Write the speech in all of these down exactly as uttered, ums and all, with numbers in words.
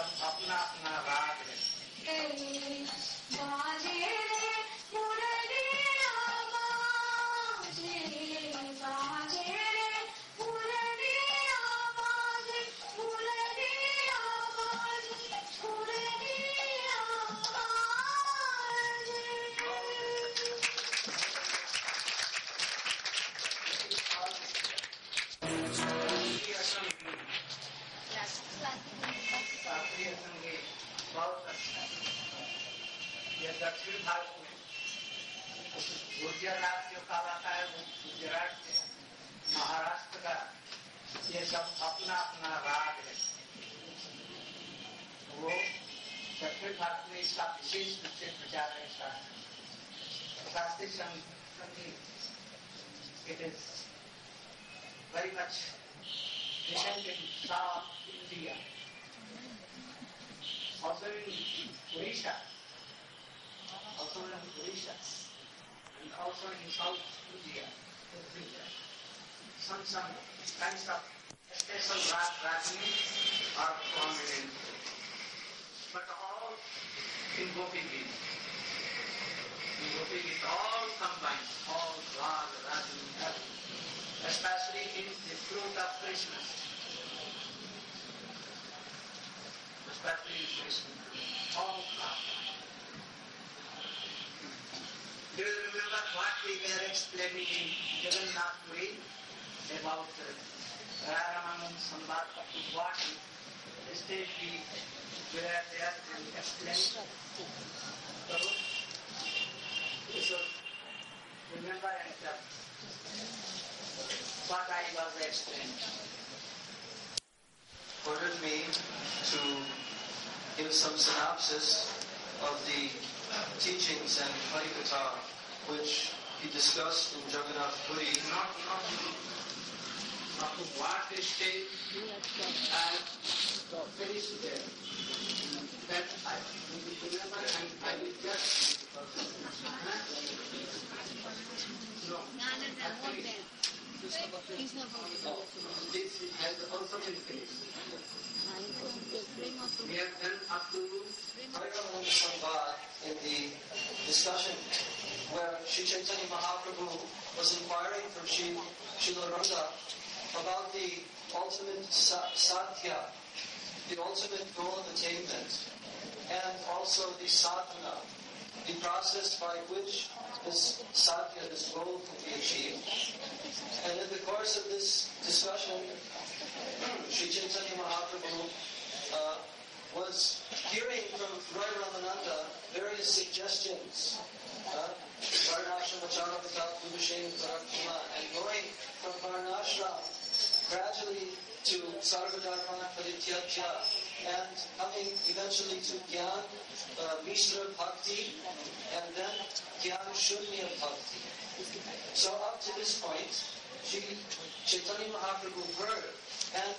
सब अपना अपना राग है। बाजे रे मुरलिया बाजे, बाजे रे मुरलिया बाजे, मुरलिया बाजे, मुरलिया बाजे। शास्त्रीय संगीत बहुत अच्छा है। यह दक्षिण भारत में गुजरात जो कलाकार है वो गुजरात से, महाराष्ट्र का, ये सब अपना अपना राग है। वो दक्षिण भारत में इसका विशेष रूप से प्रचार है। शास्त्रीय संगीत it is very much presented in South India, also in Odisha, also in Odisha, and also in South India. Some some kinds of special rag ragini are prominent, but all in Gopi Geet. In Gopi Geet, all combined, all rag ragini, especially in the fruit of Christmas. Especially in Christmas. All combined. Do you remember what we were explaining in Jagannath Puri about Raramanam Sambat? What stage we were there to explain? So, so remember and tell what I was explaining. Ordered me to give some synopsis of the teachings and Harikatha which he discussed in Jagannath Puri. Not, not, not to what stage and finish there. That I will remember and I will just no, actually, this has also been finished. We have done up to Harikatha Samvad in the discussion where Sri Chaitanya Mahaprabhu was inquiring from Sri Srila Radha about the ultimate sa- sadhya, the ultimate goal of attainment, and also the sadhana, the process by which this sadhya, this goal, can be achieved. And in the course of this discussion, Sri Chaitanya Mahaprabhu uh, was hearing from Roy Ramananda various suggestions, uh, Varnashrama Charavata Purushen Tarakshama, and going from Varnashram gradually to Sarvadharma Parityajya, and coming eventually to Gyan, uh, Mishra Bhakti, and then Gyan Shunya Bhakti. So up to this point, Sri Chaitanya Mahaprabhu heard, and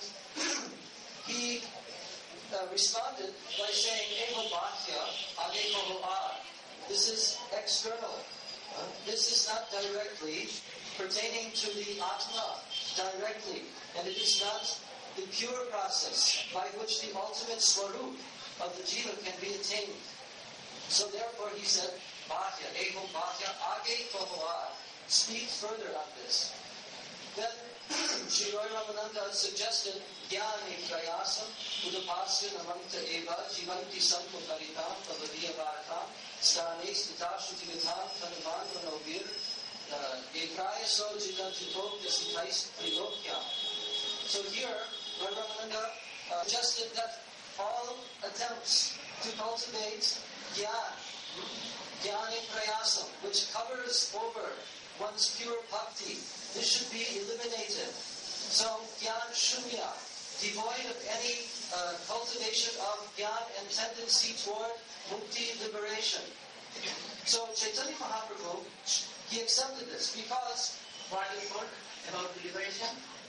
he uh, responded by saying, Eva Bhakya, Adekoho Ad. This is external. Uh, this is not directly pertaining to the Atma directly, and it is not the pure process by which the ultimate swarup of the jiva can be attained. So therefore he said, Bhakya, Ego Bhakya, Age Kohoa, speak further on this. Then Sri Roy Ramananda suggested, Jnani Prayasam, Udapasya Namanta Eva, Jivanti Santo Paritam, Pavadiya Bharatam, Stane Stitashruti Gatam, Tanavan Manovir, Ekraya So Jivantitok, Desitais Trilokya. So here, Roy Ramananda uh, suggested that all attempts to cultivate Jnana, Jnani Prayasam, which covers over one's pure bhakti, this should be eliminated. So, Gyan Shunya, devoid of any uh, cultivation of Gyan and tendency toward mukti, liberation. So, Chaitanya Mahaprabhu, he accepted this because what is good about the liberation?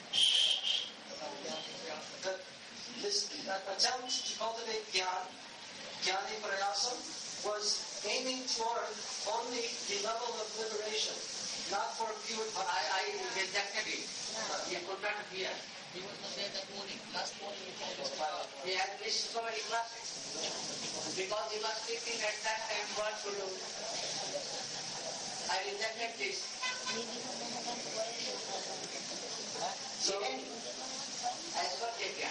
That this that attempt to cultivate Gyan, Gyani Prayasam, was aiming toward only the level of liberation, not for pure. I, I rejected it. You could not hear. He was not there that morning. Last morning he came. He had missed so many classes. Because he was thinking at that time what to do. I rejected this. So, I got taken.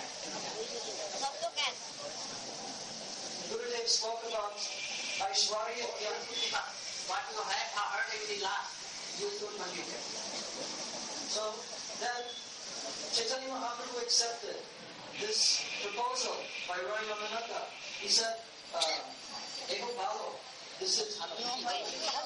Gurudev spoke about Aishwarya. What you have heard in the last, you should forget it. So then Chaitanya Mahaprabhu accepted this proposal by Roy Ramananda. He said, uh, Ego Balo, this is Ego Pai,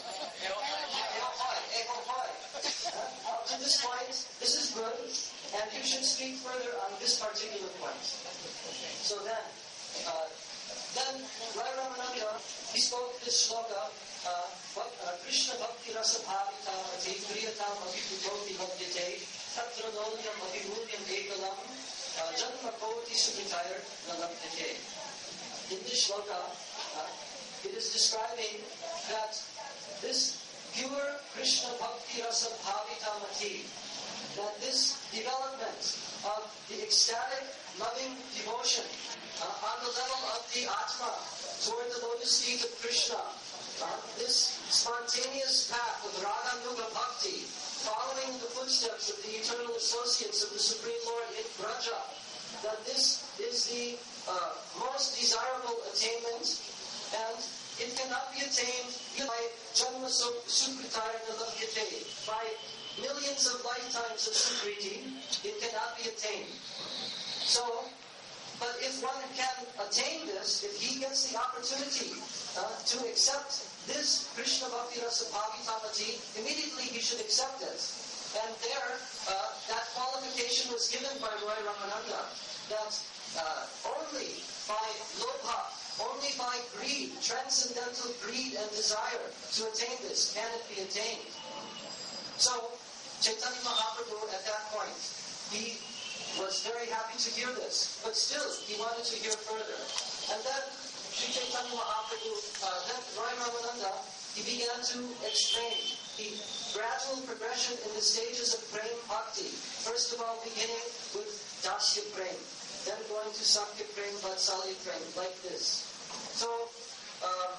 Ego Pai. Up to this point, this is good, and you should speak further on this particular point. So then, uh, then Roy Ramananda, he spoke this shloka, uh, uh, Krishna Bhakti Rasa Bhavita Mati Priyatam Abhiputoti Bhadyate Tatra Nolyam Abhimulyam Egalam Janma Koti Sukitayar Nalabhyate. In this shloka, uh, it is describing that this pure Krishna Bhakti Rasa Bhavita Mati, that this development of the ecstatic, loving devotion uh, on the level of the Atma toward the lotus feet of Krishna, uh, this spontaneous path of Radha-nuga Bhakti, following in the footsteps of the eternal associates of the Supreme Lord in Braja, that this is the uh, most desirable attainment, and it cannot be attained by Janma Sukritaya Nalabhyate, by millions of lifetimes of Sukriti, it cannot be attained. So, but if one can attain this, if he gets the opportunity uh, to accept this Krishna Bhakti Rasa Bhavitamati, immediately he should accept it. And there, uh, that qualification was given by Roy Ramananda, that uh, only by lobha, only by greed, transcendental greed and desire to attain this, can it be attained. So, Chaitanya Mahaprabhu at that point, he was very happy to hear this, but still he wanted to hear further. And then Sri Chaitanya Mahaprabhu, uh, then Roy Ramananda, he began to explain the gradual progression in the stages of Prem Bhakti. First of all, beginning with Dasya Prem, then going to Sakya Prem, Vatsalya Prem, like this. So, um,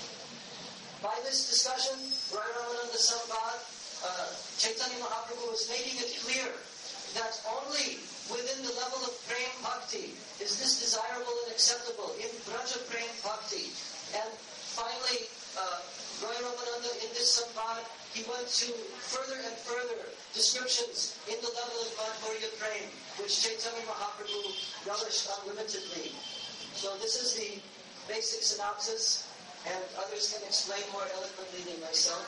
by this discussion, Roy Ramananda Sambad, uh, Chaitanya Mahaprabhu was making it clear that only within the level of Prem Bhakti is this desirable and acceptable, in Braja Prem Bhakti. And finally, uh, Roy Ramananda in this Sambad, he went to further and further descriptions in the level of Madhurya Prem, which Chaitanya Mahaprabhu relished unlimitedly. So this is the basic synopsis, and others can explain more eloquently than myself.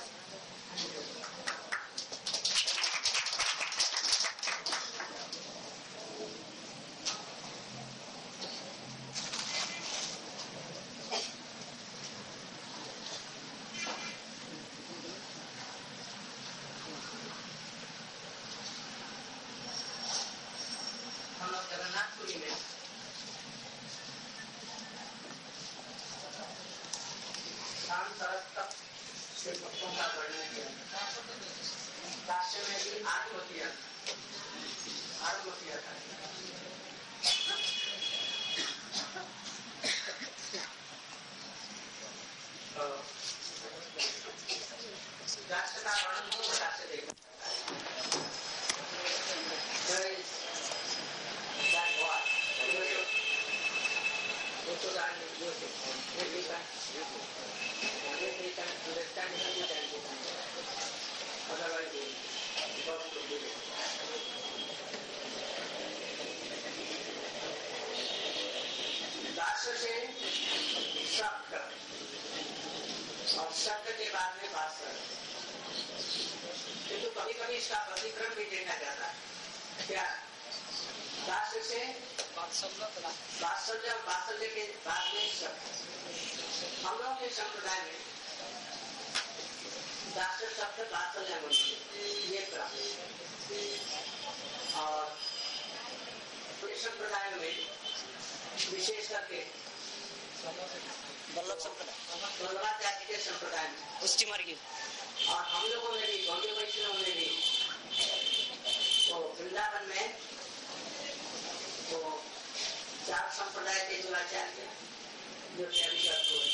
वो चार संप्रदाय के जो आचार्य जो अभिजात हुए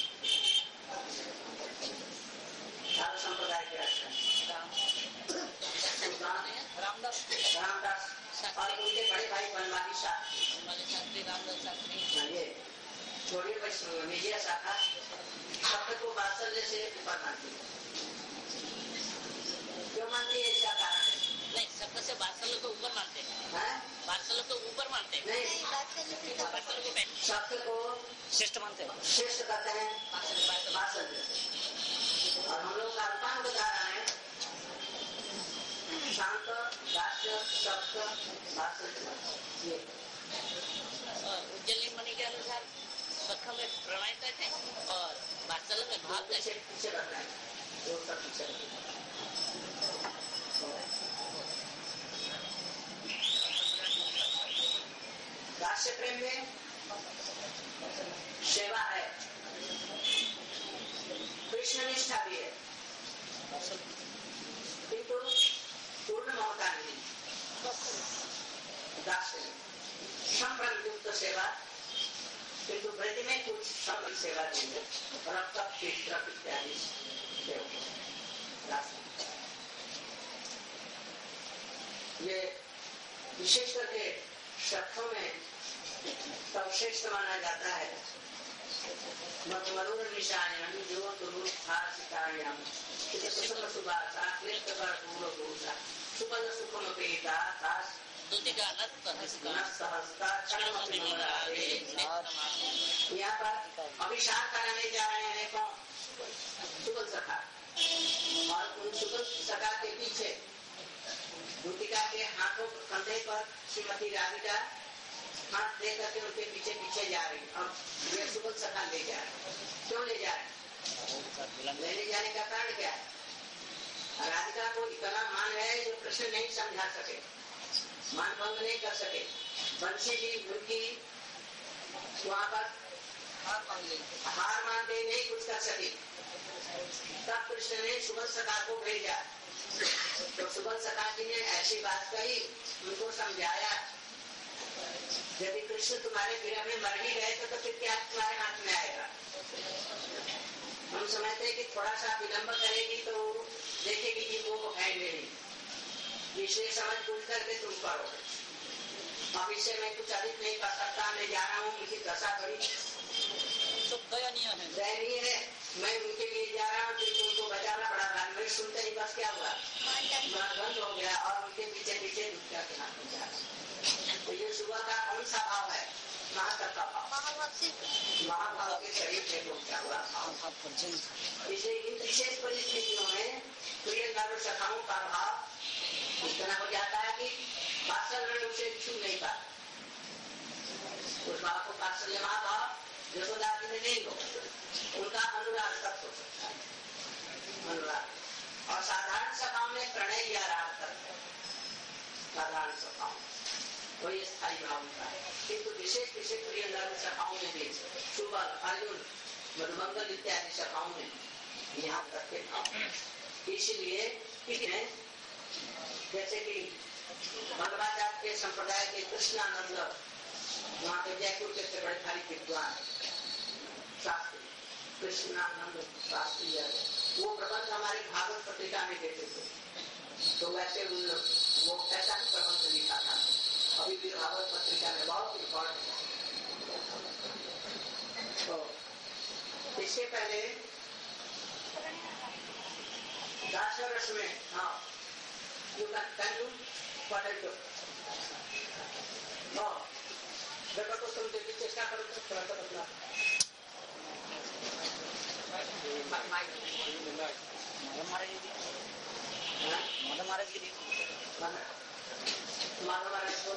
चार संप्रदाय के आचार्य रामदास रामदास और उनके बड़े भाई बनवारी शाह रामदास शास्त्री ये छोड़िए वैष्णव निजी शाखा शब्द को वात्सल्य से ऊपर मानती है। क्यों मानती है? इसका कारण है नहीं, शब्द से वात्सल्य को ऊपर मानते हैं। हैं? वात्सल्य को ऊपर मानते हैं। नहीं, वात्सल्य को पहले शब्द को श्रेष्ठ मानते हैं। श्रेष्ठ कहते हैं वात्सल्य से। और हम लोग का अल्पांग बता रहे हैं शांत राष्ट्र शब्द वात्सल्य। ये उज्जैन मणि के अनुसार सख में प्रणय कहते हैं और वात्सल्य में भाव कहते पीछे पीछे रखना है वो सब पीछे राष्ट्र प्रेम में सेवा है, कृष्ण निष्ठा भी है, किंतु पूर्ण ममता नहीं। राष्ट्र में संप्रम युक्त सेवा किंतु वृद्धि में कुछ समय सेवा देंगे और अब तक क्षेत्र इत्यादि ये विशेष करके शब्दों में सर्वश्रेष्ठ माना जाता है। मधुर निशान जो सुखम सुभाषा कृष्ण कर पूर्व भूषा सुपल सुखम पेता दास यहाँ पर अभिशाप कराने जा रहे हैं कौन? सुबल सखा। और उन सुबल सखा के पीछे भूतिका के हाथों कंधे पर श्रीमती राधिका हाथ दे करके उनके पीछे पीछे जा रही। अब ये सुबल सखा ले जा रहे। क्यों ले जा रहे? लेने जाने का कारण क्या है? राधिका को इतना मान है जो कृष्ण नहीं समझा सके, मान भंग नहीं कर सके। बंसी जी उनकी वहाँ पर हार मानते नहीं कुछ कर सके। तब कृष्ण ने सुबल सखा को भेजा। तो सुबल सखा जी ने ऐसी बात कही, उनको समझाया यदि कृष्ण तुम्हारे गृह में मर ही गए तो, तो फिर क्या तुम्हारे हाथ में आएगा? हम समझते हैं कि थोड़ा सा विलंब करेगी तो देखेगी कि वो है नहीं, इसलिए समझ बूझ करके तुम करो। अब इससे मैं कुछ अधिक नहीं कर सकता, मैं जा रहा हूँ। मुझे दशा बड़ी दयनीय है, मैं उनके लिए जा रहा हूँ क्योंकि उनको बचाना पड़ा था। मैं सुनते ही बस क्या हुआ, बंद हो गया और उनके पीछे पीछे दुनिया के नाम जा रहा। तो ये सुबह का कौन सा भाव है? महातत्व का भाव। महाभाव के शरीर में पहुंचा हुआ। इसलिए इन विशेष परिस्थितियों में प्रिय नर सखाओं का भाव इतना हो जाता है कि वात्सल्य उसे छू नहीं पाता। उस भाव को वात्सल्य महाभाव यशोदा जी में नहीं हो, उनका अनुराग तक हो सकता है। अनुराग और साधारण सभाओं में प्रणय या राग तक है। साधारण सभाओं वही स्थायी भाव होता है, किंतु विशेष विशेष प्रिय नर सभाओं में भी सुबल अर्जुन मधुमंगल इत्यादि सभाओं में यहाँ तक के भाव। इसलिए जैसे कि मध्वाचार्य के संप्रदाय के कृष्णानंद वहाँ पे जयपुर के बड़े भारी विद्वान शास्त्री कृष्णानंद शास्त्री, वो प्रबंध हमारी भागवत पत्रिका में देते थे। तो वैसे उन वो ऐसा ही प्रबंध लिखा था, अभी भी भागवत पत्रिका में बहुत रिकॉर्ड है। तो इससे पहले दासरस में हाँ यू कैन यू पढ़ो देखो तो तुम देखिए चेष्टा करो तो थोड़ा सा बदला मदर महाराज की माधव महाराज बोल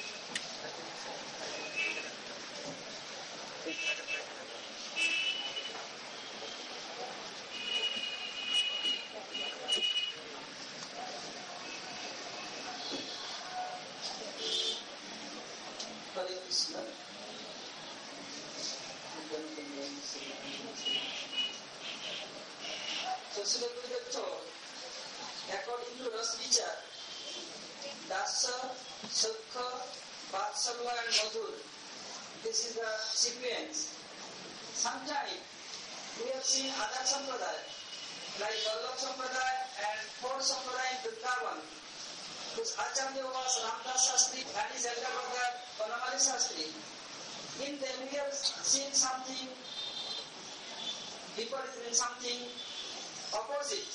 Hare Krishna. So, Srila Gurudev told, according to Rasa Vichar, Dasa, Sukha, Vatsalya and Madhur. This is the sequence. Sometimes we have seen other sampradaya, like Vallabh Sampradaya and fourth Sampradaya in Vrindavan, whose Acharya was Ramdas Shastri and his elder brother Vanamali Shastri. In them we have seen something different, something opposite.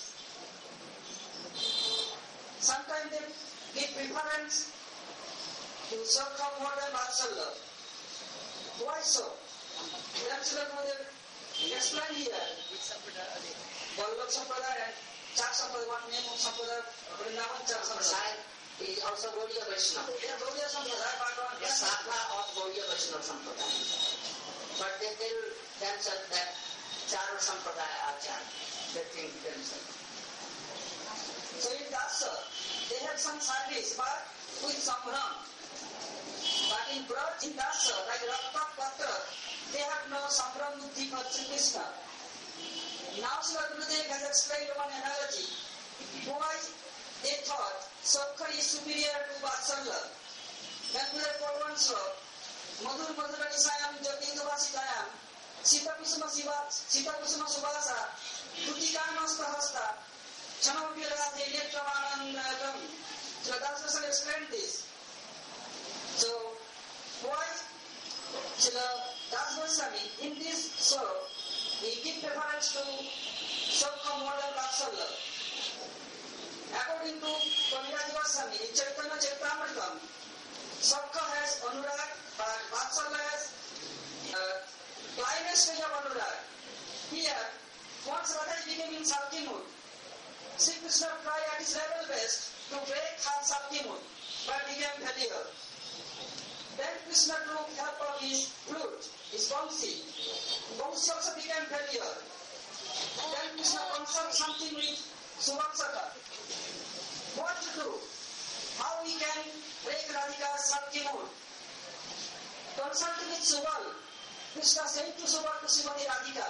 Sometimes they give preference to Sakha more than Vatsalya. Why so? Ramsula Gurudev explain here. Which Sampradaya are they? Vallabh Sampradaya and Char Sampradaya, one name of Sampradaya, Vrindavan Char Sampradaya. Is also Gaudiya Vaishnava. They are Gaudiya Sampradaya, but one The Shakha of Gaudiya Vaishnava Sampradaya. But they tell themselves that Chara Sampradaya are Chara. They think themselves. So in Dasa, they have some service, but with Sambram. But in Braj, in Dasa, like Rakta Patra, they have no Sambram Buddhi for Sri Krishna. Now Srila Gurudev has explained one analogy. Why they thought Sakha is superior to Vatsalya. Then Gurudev called one slok. Madhur Madhura Nisayam Jagdindu Vasitayam Sita Kusuma Siva Sita Kusuma Subhasa Tutikam Hasta Hasta Chanopila Electramanandam. So that's also explained this. So why Srila Das Goswami in this slok he gives reference to Sakha more than Vatsalya. According to Kaviraj Goswami in Chaitanya Charitamrita, Sakha has Anurag, but Vatsalya has uh, climax stage of Anurag. Here, once Radha became in Sakti mood, Sri Krishna tried at his level best to break her Sakti mood, but became failure. Then Krishna took help of his flute, his Vamsi. Vamsi also became failure. Then Krishna consulted something with Suvaksaka. What to do? How we can break Radhika's Sakti mood? Consulting with Subal, Krishna said to Subal to Srimati Radhika.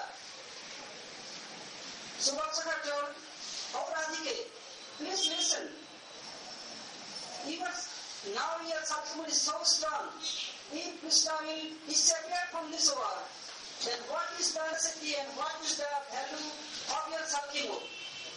Suvaksaka told, oh Radhike, please listen. Even now your Sakti mood is so strong. If Krishna will be separated from this world, then what is the necessity and what is the value of your Sakti mood?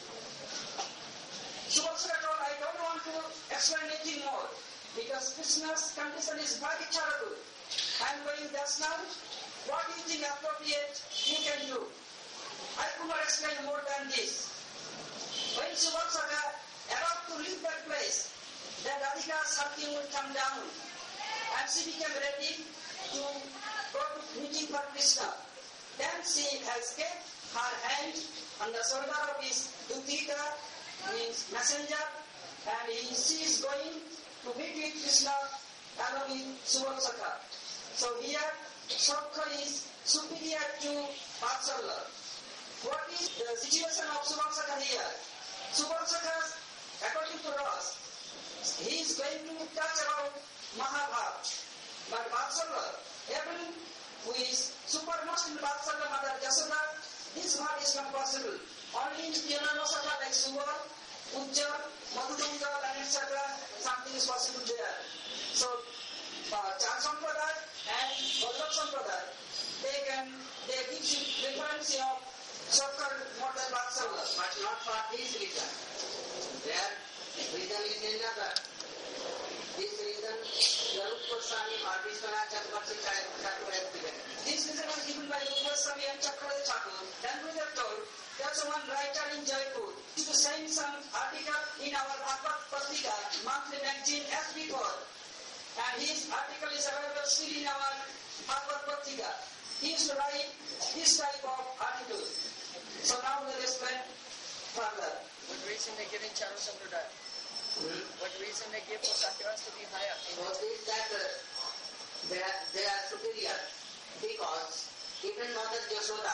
Suvaksaka told, I don't want to explain anything more because Krishna's condition is very charitable. I am going just now. What do you think appropriate you can do? I could not explain more than this. When Suvaksaka about to leave that place, then Radhika's Sakti would come down and she became ready to go to meeting for Krishna. Then she has kept her hand on the shoulder of his Dutita, means messenger, and he, she is going to meet with Krishna along with Suvaksaka. So here, Sakha is superior to Vatsalya. What is the situation of Suvaksaka here? Suvaksaka, according to us, he is going to touch about Mahabharata. But Vatsalya, even who is supermost in Vatsalya, Mother Jasoda, this part is not possible. Only in Piyananosaka like Suva, Ujja, Madhudunga, and et cetera, something is possible there. So, uh, Char Sampradaya and Vallabh Sampradaya, they can, they give reference of Sakha more than Vatsalya. But not for this reason. Their reason is another. This reason, Garuda Goswami or Vishwanath Chakravarti Thakur has given. This reason was given by Garuda Goswami and Chakravarti Thakur. Then we are told, there's one writer in Jaipur to send some article in our Bhagavad Patrika, monthly magazine as before. And his article is available still in our Bhagavad Patrika. He used to write this type of article. So now we'll explain further. What reason they give in Chara Sampradaya? Hmm? What reason they give for Satyavas to be higher? So is that uh, they, are, they are superior because even Mother Jasoda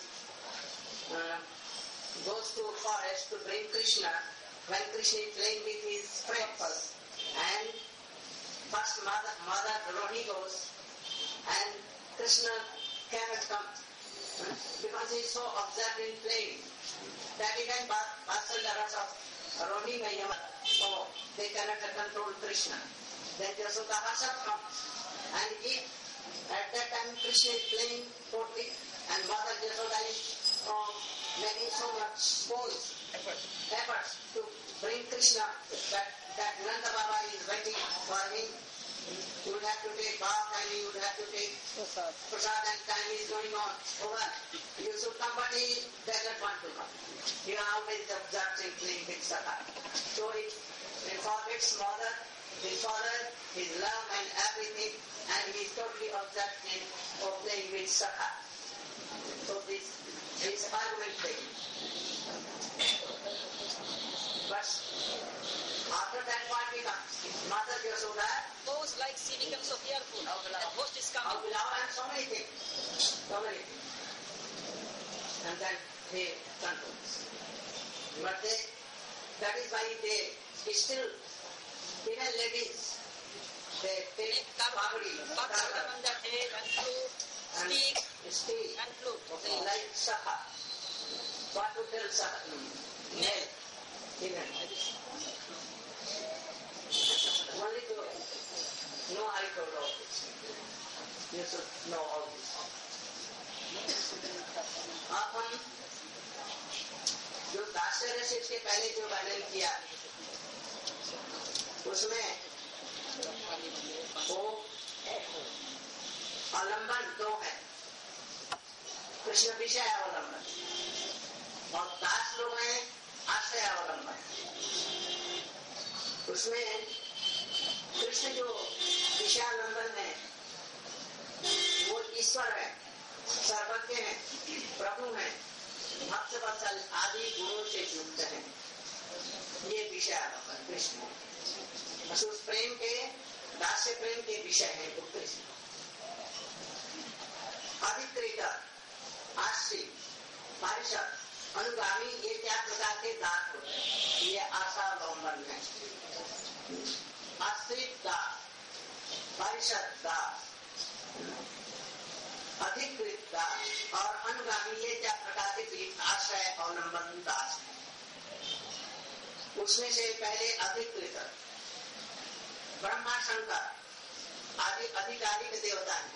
uh, goes to forest to bring Krishna when Krishna is playing with his friends. And first Mother, Mother Rohini goes and Krishna cannot come uh, because he is so absorbed in playing. That even Vatsalya Rasa Rohini Mayama, so they cannot control Krishna. then Yashoda herself comes and if at that time Krishna is playing forty and Mother Yashoda is um, making so much spoils, efforts to bring Krishna, that, that Nanda Baba is waiting for him. You would have to take bath and you would have to take prasad and time is going on over. You should come, but he doesn't want to come. He always observes and playing with Sakha. So it, it forgets mother, his father, his love and everything, and he is totally obsessed in of playing with Sakha. So this is argument playing. But after that what becomes? Mother Yashoda Suppose like she becomes so fearful, the host is of coming. love and so many things. So many things. And then he controls. But they, that is why they still, even ladies, they take pagadi, Turban on their head and flute, and speak speak and flute. like Sakha. What to tell Sakha? Male. Even. Only to know I told all this. You should know all this. अब हम जो दास्य रस इसके पहले जो वर्णन किया उसमें वो अवलंबन दो है, कृष्ण विषय अवलंबन और दास लोग हैं आश्रय अवलंबन। उसमें कृष्ण जो विषयावलंबन है वो ईश्वर है, सर्वज्ञ है, प्रभु है, भक्त वत्सल आदि गुणों से युक्त है। ये विषयावलंबन कृष्ण बस उस प्रेम के दास्य प्रेम के विषय है वो कृष्ण। अधिकृत, आश्रित, पारिषद, अनुगामी ये क्या प्रकार के दास होते हैं? ये आशावलंबन है। आश्रित दास, पारिषद दास, अधिकृत दास और अनुगामी ये क्या प्रकार के आश्रय अवलंबन दास है। उसमें से पहले अधिकृत ब्रह्मा शंकर आदि आधिकारिक देवता है।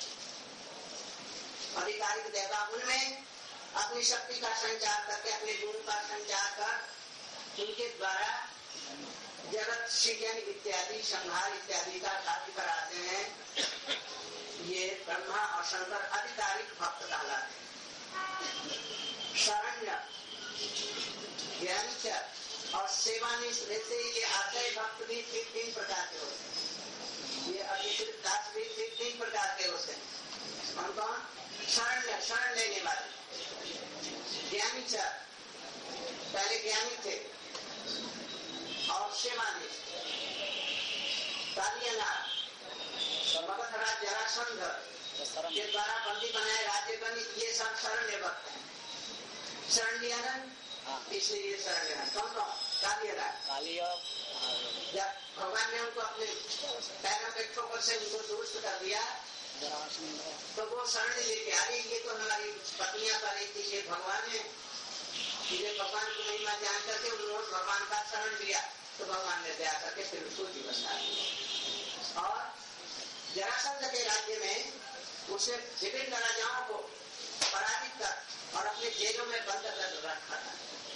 आधिकारिक देवता उनमें अपनी शक्ति का संचार करके अपने गुण का संचार कर उनके द्वारा जगत सृजन इत्यादि संहार इत्यादि का कार्य कराते हैं। ये ब्रह्मा और शंकर आधिकारिक भक्त कहलाते हैं। शरण्य, ज्ञानचर और सेवानिष्ठ से ये आश्रय भक्त भी तीन तीन प्रकार के होते हैं। ये अधिकृत दास भी तीन तीन प्रकार के होते हैं। कौन कौन? शरण्य, शरण लेने वाले, ज्ञानीचर पहले ज्ञानी थे और सेवानिष्ठ, कालियानाथ, मगध राज जरासंध के द्वारा बंदी बनाए राज्य बनी, ये सब शरण्य भक्त हैं। शरण लिया ना इसलिए ये शरण लेना। कौन कौन? कालियानाथ। जब भगवान ने उनको अपने पैरों के ठोकर से उनको दुरुस्त कर दिया तो वो शरण लेके आ रही, ये तो हमारी पत्नियां कर रही थी, ये भगवान है, ये भगवान की महिमा जान करके उन्होंने भगवान का शरण लिया तो भगवान ने दया करके फिर उसको जीवन दान दिया। और जरासंध के राज्य में उसे विभिन्न राजाओं को पराजित कर और अपने जेलों में बंद कर रखा था।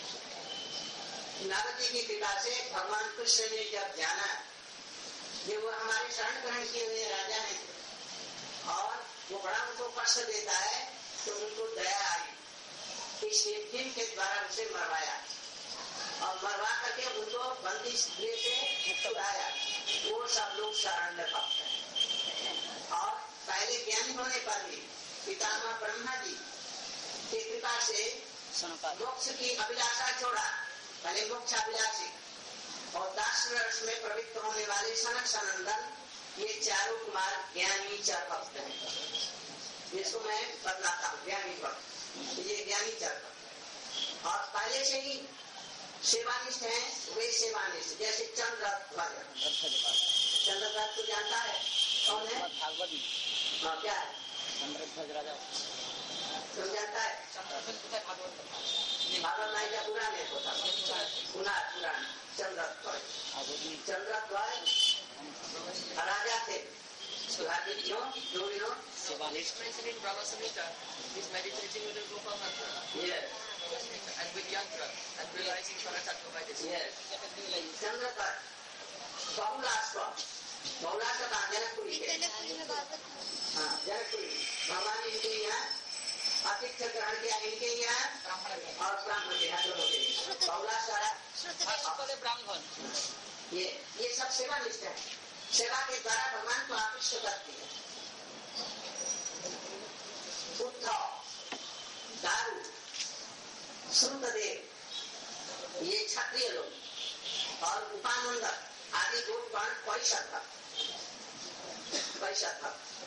नारद जी की कृपा से भगवान कृष्ण ने जब जाना ये वो हमारे शरण ग्रहण किए हुए राजा हैं और वो बड़ा उनको कष्ट देता है तो उनको दया आई, इसलिए जिनके द्वारा उसे मरवाया और मरवा करके उनको बंदी गृह से छुड़ाया। वो सब लोग शरण्य भक्त हैं। और पहले ज्ञानी होने पर भी पितामह ब्रह्मा जी की कृपा से मोक्ष की अभिलाषा छोड़ा, पहले मोक्ष अभिलाषी और दास रस में प्रवृत्त होने वाले सनक सनंदन, ये चारों कुमार ज्ञानी चार भक्त हैं। इसको मैं बतलाता हूँ, ज्ञानी भक्त, ये ज्ञानी चार भक्त और पहले से ही सेवानिष्ठ हैं। वे सेवानिष्ठ जैसे चंद्रध्वज, चंद्रध्वज को जानता है कौन है? हाँ क्या है? चंद्रध्वज राजा तुम जानता है? भागवत माई का पुराण है, पुराण पुराण Chandradhwaj, Chandradhwaj Bhagavan. It's mentioned in Brahma Samhita. He's meditating with the Gopal mantra. Yes. And with yantra. And realizing Paratattva by this. Yes. Chandrakar. Bahulashva. Bahulashva का जनकपुरी के. हाँ, जनकपुरी. भगवान इनके यहाँ आतिथ्य ग्रहण किया इनके यहाँ और ब्राह्मण के यहाँ दोनों के लिए. बहुलाश्व ब्राह्मण. ये ये सब सेवा निष्ठ है. सेवा के द्वारा भगवान को आकृष्ट करती है. उद्धव, दारू, श्रुतदेव, ये क्षत्रिय लोग और उपानंद आदि दो वर्ण परिषद परिषद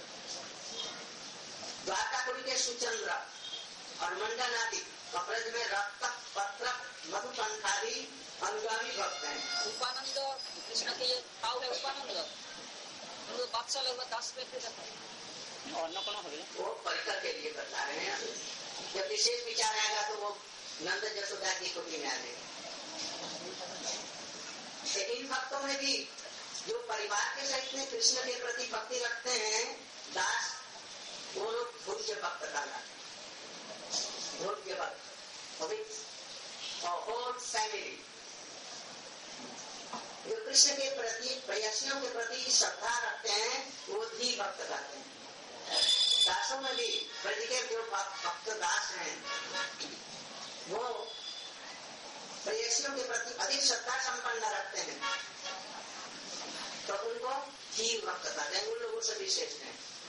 द्वारकापुरी के सुचंद्र और मंडन आदि कपड़े में रक्त पत्र मधुपंखादी अनुगामी भक्त हैं. उपानंद कृष्ण के ये भाव है. उपानंद उनको बादशाह लोग दास में फिर और न कौन हो गया वो परिकर के लिए बता रहे हैं. जब विशेष विचार आएगा तो वो नंद जसोदा की कुटी में आ जाएगा. इन भक्तों में भी जो परिवार के सहित में कृष्ण के प्रति भक्ति रखते हैं दास, वो लोग भोज्य भक्त कहलाते हैं. भोज्य भक्त होल फैमिली जो कृष्ण के प्रति प्रयासियों के प्रति श्रद्धा रखते हैं वो धी भक्त कहते हैं. दासों में भी ब्रज के जो भक्त दास हैं वो प्रयासियों के प्रति अधिक श्रद्धा संपन्न रखते हैं तो उनको जीव भक्त कहते हैं. उन लोगों से विशेष है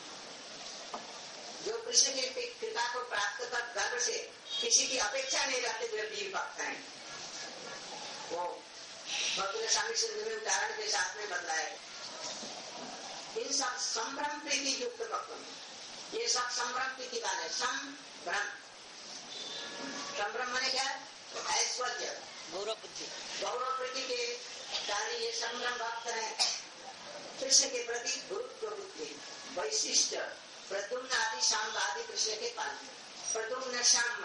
जो कृष्ण की कृपा को प्राप्त कर गर्व से किसी की अपेक्षा नहीं रखते हुए वीर भक्त हैं. वो भक्त स्वामी सिंधु में उदाहरण के साथ में बदलाया. इन सब संभ्रम प्रीति युक्त भक्तों में ये सब संभ्रम प्रीति वाले संभ्रम. संभ्रम माने क्या? ऐश्वर्य, गौरव बुद्धि, गौरव प्रीति के कारण ये संभ्रम भक्त हैं. कृष्ण के प्रति गुरुत्व बुद्धि, वैशिष्ट, प्रद्युम्न आदि शाम्ब आदि कृष्ण के पालन. प्रद्युम्न शाम्ब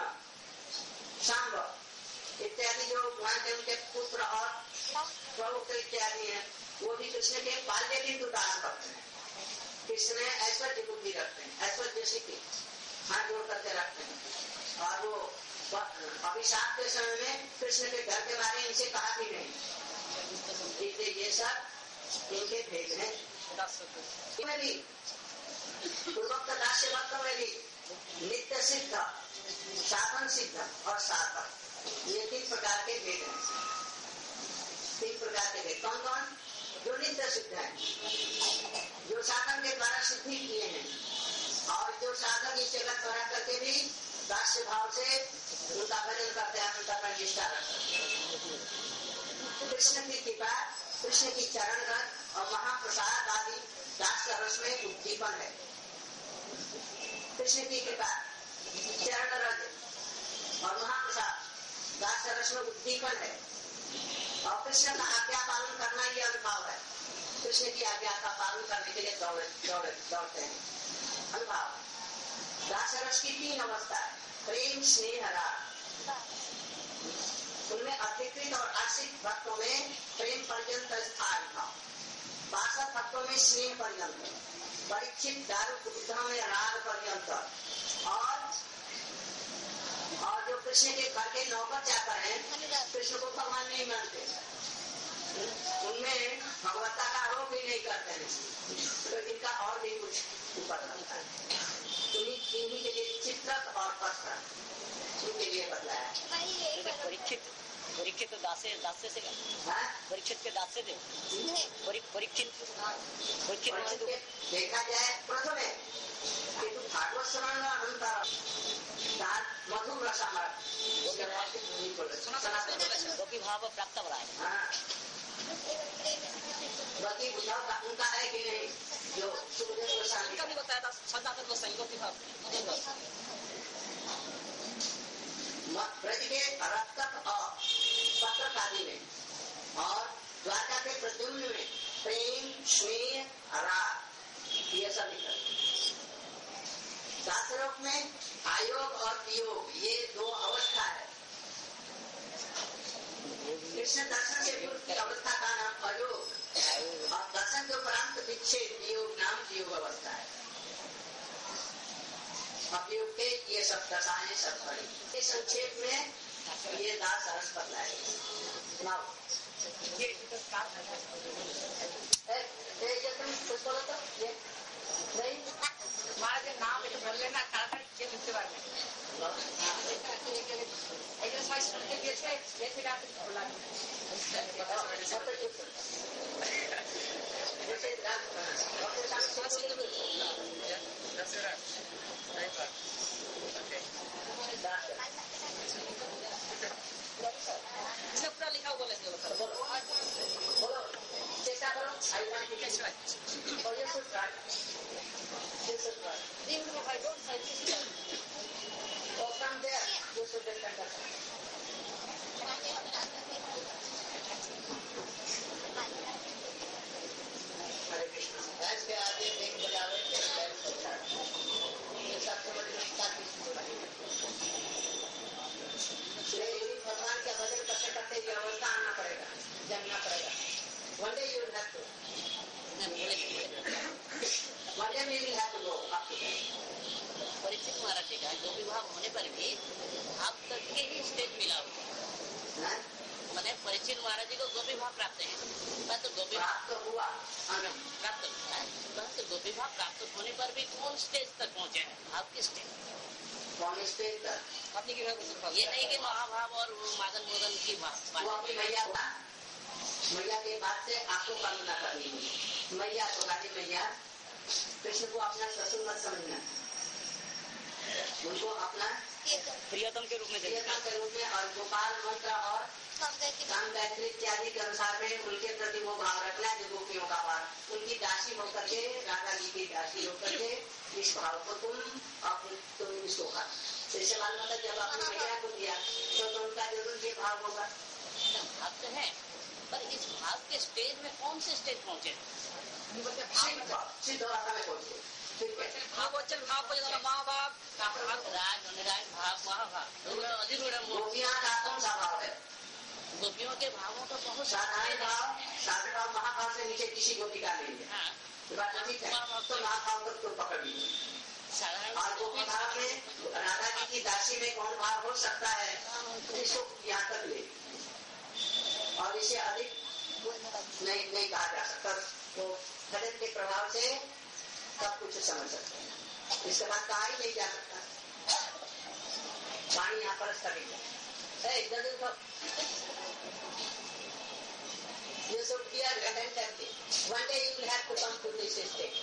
शाम्ब इत्यादि जो भगवान के उनके पुत्र और प्रभुत्र इत्यादि हैं वो भी कृष्ण के बाल्य भी दास भक्त हैं. कृष्ण ऐश्वर्य बुद्धि रखते हैं. ऐश्वर्य सिद्धि हाथ जोड़ करके रखते हैं और वो अभिशाप के समय में कृष्ण के घर के बारे में इनसे कहा भी नहीं. इसलिए ये सब इनके भेद हैं. इनमें भी पूर्वोक्त दास्य भक्तों में भी नित्य सिद्ध, साधन सिद्ध और साधक ये तीन प्रकार के भेद हैं. तीन प्रकार के भेद. कौन कौन? जो नित्य सिद्ध है, जो साधन के द्वारा सिद्धि किए हैं और जो साधक इस जगत द्वारा करके भी दास्य भाव से उनका भजन करते हैं, उनका प्रतिष्ठा रखते हैं. कृष्ण की कृपा, कृष्ण की चरण रस और महाप्रसाद आदि दास्य रस में उद्दीपन है. कृष्ण की कृपा, चरण रस और महाप्रसाद दास्य रस में उद्दीपन है और कृष्ण का आज्ञा पालन करना ये अनुभव है. कृष्ण की आज्ञा का पालन करने के लिए दौड़े दौड़े दौड़ते हैं. अनुभव दास रस की तीन अवस्था है. प्रेम, स्नेह, राग. उनमें अधिकृत और आश्रित भक्तों में प्रेम पर्यंत स्थान था. वासक भक्तों में स्नेह पर्यंत, परीक्षित दारू पुत्रों में राग पर्यंत और और जो कृष्ण के घर के नौकर जाकर हैं कृष्ण को भगवान नहीं मानते, उनमें भगवत्ता का आरोप भी नहीं करते हैं तो इनका और भी कुछ ऊपर लगता है. इन्हीं के लिए चित्रक और पत्र उनके लिए बदलाया. परीक्षित परीक्षित तो दासे दासे से परीक्षित के दासे थे. परीक्षित परीक्षित देखा जाए प्रथम है कि तू भागवत श्रवण अंतर मधुर रसामर गोपी भाव प्राप्त हो रहा है. बाकी उद्धव का उनका है कि नहीं जो सुखदेव गोस्वामी का भी बताया था. सदानंद गोस्वामी गोपी भाव ब्रज के रक्तक और पत्रक आदि में और द्वारका के प्रद्युम्न में प्रेम, स्नेह, राग ये सब निकलते. दासलोक में आयोग और वियोग ये दो अवस्था है. कृष्ण दर्शन से पूर्व की अवस्था का नाम अयोग और दर्शन के उपरांत विच्छेद वियोग नाम वियोग अवस्था है. अपयोग के ये सब दशाएं सब पड़ी। इस संक्षेप में ये दास रस बदलाए। ये तुम कुछ बोलो तो ये नहीं महाराज नाम भर लेना कारण के मुझसे बात पूरा लिखा हुआ बोलेंगे बोलो चेष्टा करो I want to catch right और ये should right this is right even if I don't say this or from there you should understand Hare Krishna आज के आगे एक बजावे के ये सब समझ में आता है भगवान का भजन करते करते ये अवस्था आना पड़ेगा जानना पड़ेगा one day you will have to one day we will have to go up to that Parikshit महाराज जी का जो विवाह होने पर भी आप तक के ही स्टेज मिला हुआ मैंने परीक्षित महाराज जी को गोपी भाव प्राप्त है मैं तो गोपी प्राप्त हुआ प्राप्त परंतु गोपी भाव प्राप्त होने पर भी कौन स्टेज तक पहुँचे हैं आपके स्टेज कौन स्टेज तक अपनी की ये नहीं कि महाभाव और मादन मोदन की बात वो अपनी मैया था मैया के बाद से आपको कल्पना करनी है मैया तो गाली मैया कृष्ण को अपना ससुर मत समझना उनको अपना प्रियतम के रूप में प्रियतम के रूप में और गोपाल मंत्र और काम गायत्री इत्यादि के अनुसार में उनके प्रति वो भाव रखना जो गोपियों का भाव उनकी दासी होकर के राधा जी की दासी होकर के इस भाव को तुम अपने तुम इसको खा जैसे मालूम था जब आपने मैया को दिया तो, तो उनका जरूर ये भाव होगा भाव तो है पर इस भाव के स्टेज में कौन से स्टेज पहुँचे सिद्ध अवस्था में पहुँचे भाव वचन भाव महाभाव राज निराज भाव महाभाव अधिरूढ़ गोपियाँ का कौन सा भाव है गोपियों के भावों का बहुत साधारण भाव साधारण भाव महाभाव से नीचे किसी गोपी का नहीं है तो महाभाव तक तो पकड़ लीजिए और गोपी भाव में राधा जी की दासी में कौन भाव हो सकता है इसको यहाँ तक ले और इसे अधिक नहीं नहीं कहा जा सकता तो भजन के प्रभाव से सब कुछ समझ सकते हैं इसके बाद कहा ही नहीं जा सकता पानी यहाँ पर स्थगित है you should be attentive. One day you will have to come to this state.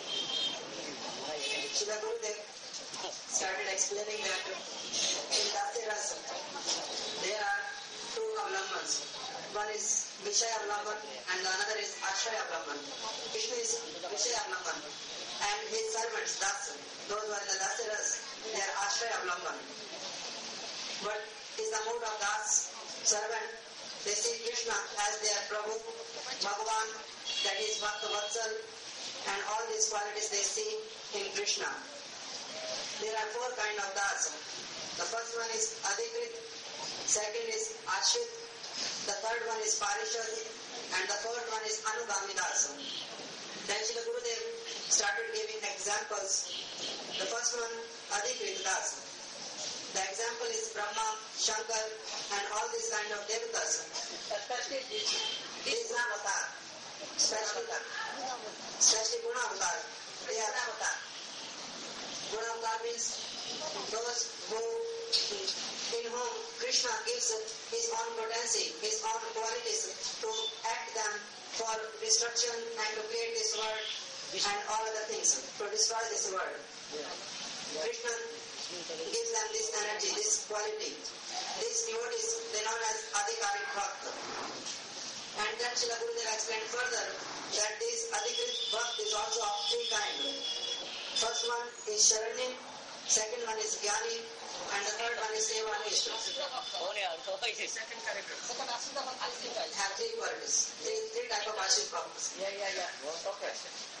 Srila Gurudev started explaining that in Dasi Rasa there are two avlambans. One is Vishaya Avlamban and the another is Ashraya Avlamban. Krishna is Vishaya Avlamban and his servants, Das, those who are in the Dasi Rasa, they are Ashraya Avlamban. But is the mood of Das servant. They see Krishna as their Prabhu, Bhagavan, that is Bhakta Vatsal, and all these qualities they see in Krishna. There are four kinds of das. The first one is Adhikrit, second is Ashrit, the third one is Parishad, and the fourth one is Anugami das. Then Srila Gurudev started giving examples. The first one, Adhikrit das. The example is Brahma, Shankar, and all these kind of devatas. Especially Krishna avatar, especially especially Guna avatar. They are avatar. Guna avatar means those who, in whom Krishna gives his own potency, his own qualities to act them for destruction and to create this world and all other things, to destroy this world. Krishna gives them this energy, this quality. These devotees, they are known as Adhikarik Bhakta. And then Srila Gurudev explained further that this Adhikarik Bhakta is also of three kinds. First one is Sharani, second one is Jnani, and the third one is Sevanish. Second character. Have three qualities, three, three type of Ashik Bhaktas. Yeah, yeah, yeah. Okay.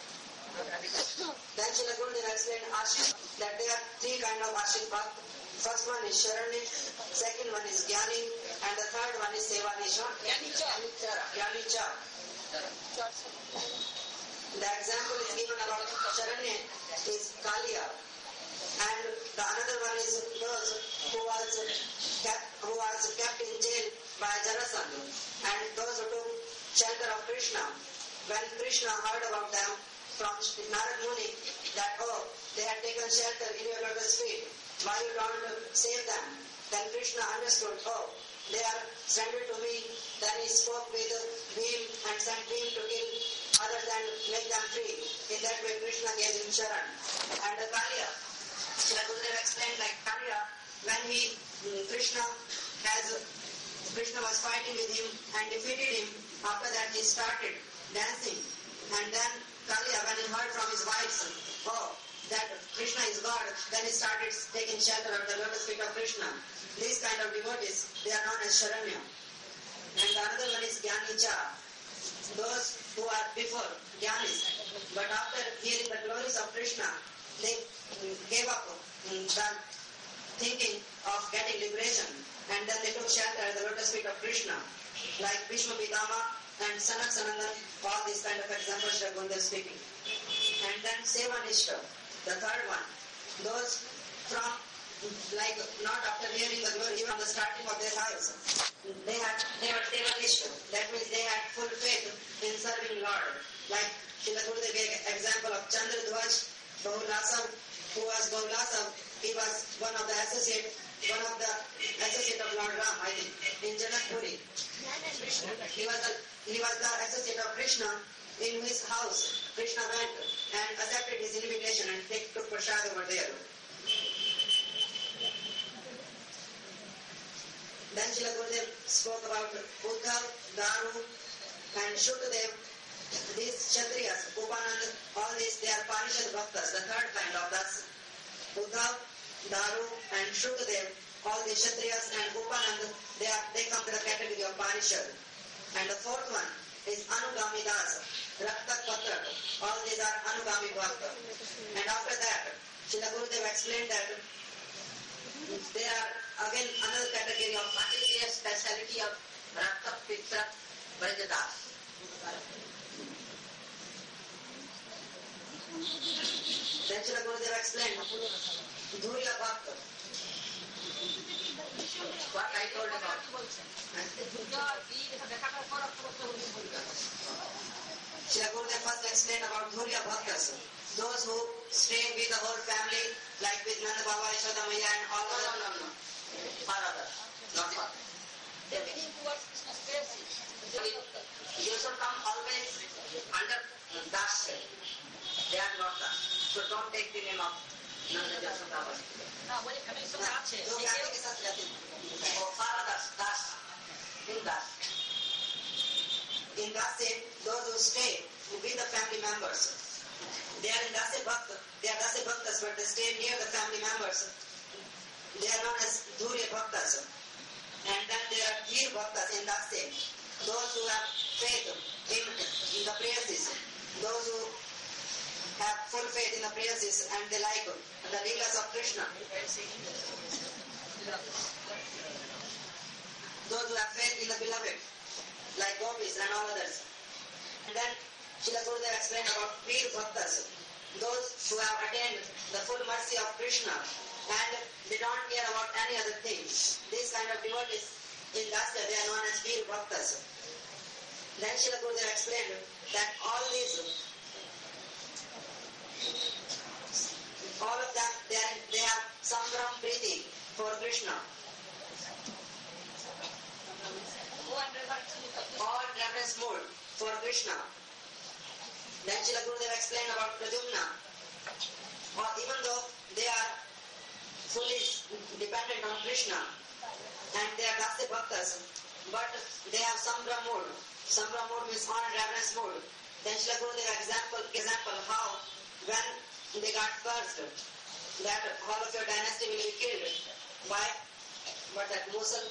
Then Srila Gurudev explained Ashik, that there are three kind of Ashik Bhakta. First one is Sharani, second one is Jnani, and the third one is Sevanisha. Jnanicha. The example is given about Sharani is Kaliya. And the another one is those who was kept, who was kept in jail by Jarasandha, and those who took shelter of Krishna. When Krishna heard about them from Narad Muni that, oh, they had taken shelter in your lotus feet, why you don't save them? Then Krishna understood, oh, they are surrendered to me. Then he spoke with Bhim and sent Bhim to kill others and make them free. In that way, Krishna gave him Sharan. And the Kaliya, Srila Gurudev explained like Kaliya, when he, Krishna has, Krishna was fighting with him and defeated him, after that he started dancing. And then Kaliya, when he heard from his wives, oh, that Krishna is God, then he started taking shelter of the lotus feet of Krishna. These kind of devotees, they are known as Sharanya. And the another one is Jnanicha. Those who are before Jnanis, but after hearing the glories of Krishna, they gave up the thinking of getting liberation, and then they took shelter at the lotus feet of Krishna, like Bhishma Pitama and Sanak Sanandan, all these kind of examples Sri Gurudev speaking. And then Sevanishta, the third one, those from, like, not after hearing the glory, even the starting of their lives, they had, they were Sevanishta. That means they had full faith in serving Lord. Like Srila Gurudev gave example of Chandradhwaj Bahulasav, who was Bahulasav. He was one of the associate, one of the associate of Lord Ram, I think, in Janakpuri. He was the, he was the associate of Krishna. In his house, Krishna went and accepted his invitation and take, took prasad over there. Then Srila Gurudev spoke about Uddhav, Daru, and Shukadev. These Kshatriyas, Upanand, all these, they are Parishad Bhaktas, the third kind of das. Uddhav, Daru, and Shukadev, all these Kshatriyas and Upanand, they, are, they come to the category of Parishad. And the fourth one is Anugami Das, Raktak Patrak, all these are Anugami Bhakta. And after that, Srila Gurudev explained that there are again another category of What is the speciality of Rakta Pitra Brajadas? Then Srila Gurudev explained Dhurya Bhakta. What I told about. Srila Gurudev first explained about Dhurya Bhaktas, those who stay with the whole family, like with Nanda Baba, Yashoda Maya and all No, other. no, no, no. For others, not for them. They are beginning towards Krishna's face. You should come always under Das. They are not Das. So don't take the name of Nanda Yashoda Baba. No, when you come in, so that's it. जो गाने के साथ रहते हैं. Oh, for others, Das. In Das. In Dase, those who stay with the family members, they are in Dase Bhakta, they are Dase Bhaktas, but they stay near the family members. They are known as Dhurya Bhaktas. And then there are Dhir Bhaktas in Dase, those who have faith in, in the praises, those who have full faith in the praises and they like the leelas of Krishna. Those who have faith in the beloved, like gopis and all others. And then Srila Gurudev explained about Veer Bhaktas, those who have attained the full mercy of Krishna and they don't care about any other thing. These kind of devotees in Dasya, they are known as Veer Bhaktas. Then Srila Gurudev explained that all these, all of them, they, are, they have Sambram Priti for Krishna. All reverence mode for Krishna. Then Srila Gurudev explained about Pradyumna. Or even though they are fully dependent on Krishna and they are Dasya Bhaktas, but they have Sambra mode. Sambra mode means honor reverence mode. Then Srila Gurudev example, example how when they got cursed that all of your dynasty will be killed by what that Musal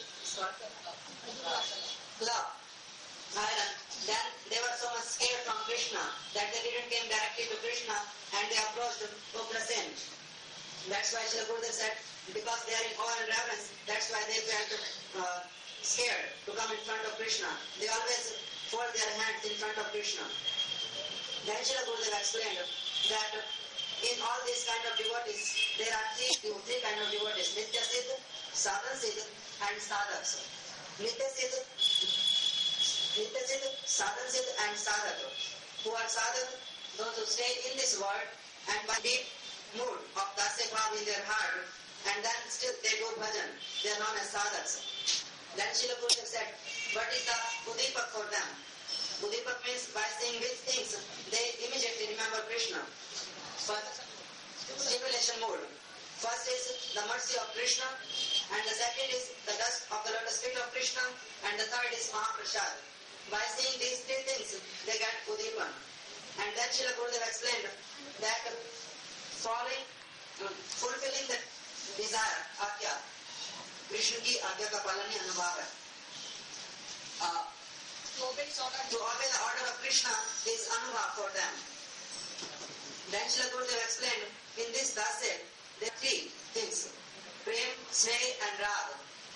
love. Iron. Then they were so much scared from Krishna that they didn't came directly to Krishna and they approached Ugrasen. That's why Srila Gurudev said, because they are in awe and reverence, that's why they felt uh, scared to come in front of Krishna. They always fold their hands in front of Krishna. Then Srila Gurudev explained that in all these kind of devotees, there are three, three kind of devotees, Nitya Siddha, Sadhan Siddha, and Sadhaks. Nitya Siddha, Nitya Siddha, Sadhan Siddha, and Sadhak. Who are Sadhak? Those who stay in this world and by deep mood of Dasya Bhav in their heart, and then still they do bhajan. They are known as Sadhaks. Then Srila Gurudev said, what is the Udipak for them? Udipak means by saying which things they immediately remember Krishna. First, stimulation mode. First is the mercy of Krishna, and the second is the dust of the lotus feet of Krishna, and the third is Mahaprasad. By saying these three things, they get Udipan. And then Srila Gurudev explained that following, fulfilling the desire, Agya, Krishna ki Agya ka palan hi anubhav hai. Uh, to obey the order of Krishna is anubhav for them. Then Srila Gurudev explained, in this dasya, there are three things, prem, sneh and rag.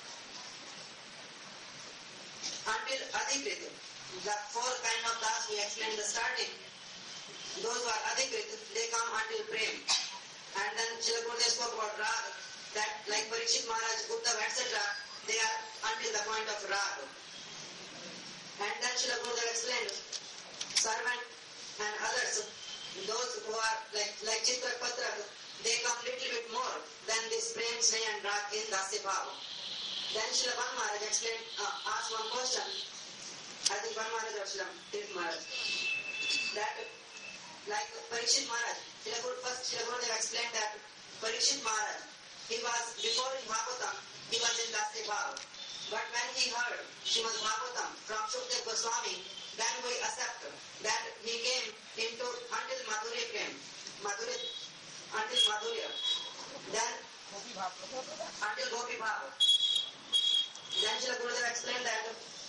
Until adhikrit, the four kind of das we explained in the starting, those who are adhikrit, they come until prem. And then Srila Gurudev spoke about rag, that like Parikshit Maharaj, Uddhav, et cetera, they are until the point of rag. And then Srila Gurudev explained, servant and others, those who are like like Chitrak Patrak, they come little bit more than this prem, sneh and rag in Dasya Bhava. Then Srila Bhan Maharaj explained, uh, asked one question, I think Bhan Maharaj or Srila Tirth Maharaj, that like Parikshit Maharaj, Srila Guru, first Srila Gurudev explained that Parikshit Maharaj, he was, before in Bhagavatam, he was in Dasya Bhava. But when he heard Srimad Bhagavatam from Shukdev Goswami, then we accept that he came into until Madhurya came. Madhurya, until Madhurya. Then until Gopi Bhava. Then Srila Gurudev explained that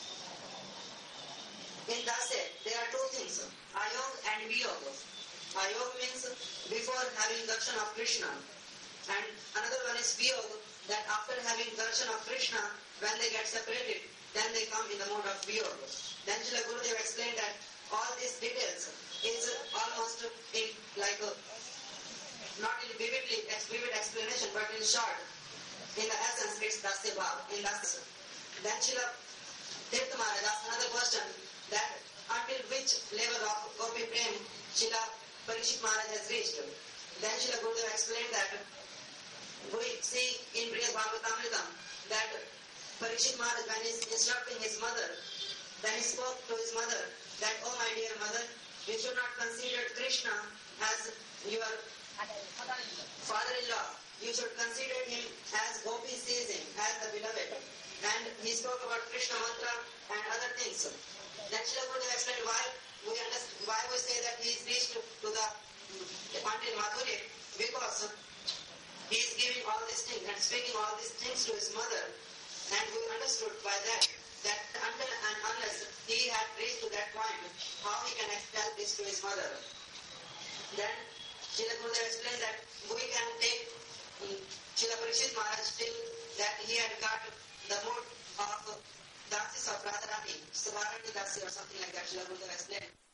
in Dasya there are two things, Ayog and Viyog. Ayog means before having darshan of Krishna. And another one is Viyog, that after having darshan of Krishna, when they get separated, then they come in the mode of Viyog. Then Srila Gurudev explained that all these details is almost in like a, not in vividly vivid explanation, but in short, in the essence, it's Dasya Bhav. In Dasya. Then Srila Tirth Maharaj asked another question, that until which level of Gopi Prem Srila Parikshit Maharaj has reached. Then Srila Gurudev explained that we see in Brihad Bhagavatamritam that Parikshit Maharaj, when he is instructing his mother, then he spoke to his mother that, oh my dear mother, you should not consider Krishna as your father-in-law. You should consider him as Gopi sees him, as the beloved. And he spoke about Krishna mantra and other things. Then Srila Gurudev explained why we understand, why we say that he is reached to, to the until Madhurya, because he is giving all these things and speaking all these things to his mother. And we understood by that, that until and unless he had reached to that point, how he can express this to his mother. Then Srila Gurudev explained that we can take um, Srila Parikshit Maharaj till that he had got the mood of Dasis of Radharani, Savarani Dasi or something like that, Srila Gurudev explained.